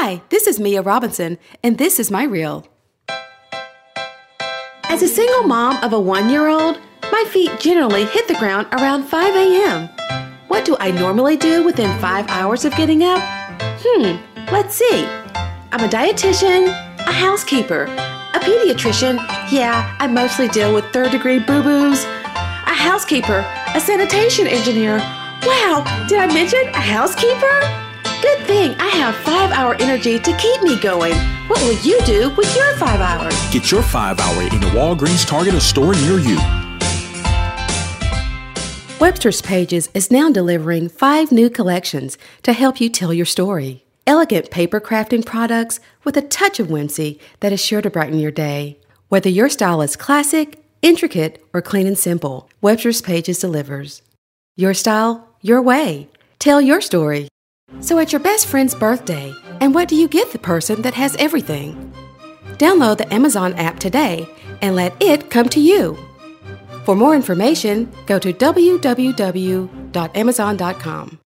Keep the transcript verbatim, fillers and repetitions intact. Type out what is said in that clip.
Hi, this is Mia Robinson, and this is my reel. As a single mom of a one-year-old, my feet generally hit the ground around five a.m. What do I normally do within five hours of getting up? Hmm, let's see. I'm a dietitian, a housekeeper, a pediatrician. Yeah, I mostly deal with third-degree boo-boos. A housekeeper, a sanitation engineer. Wow, did I mention a housekeeper? Good thing I have five-hour energy to keep me going. What will you do with your five hours? Get your five hour in a Walgreens, Target, or store near you. Webster's Pages is now delivering five new collections to help you tell your story. Elegant paper crafting products with a touch of whimsy that is sure to brighten your day. Whether your style is classic, intricate, or clean and simple, Webster's Pages delivers. Your style, your way. Tell your story. So at your best friend's birthday, and what do you get the person that has everything? Download the Amazon app today and let it come to you. For more information, go to w w w dot amazon dot com.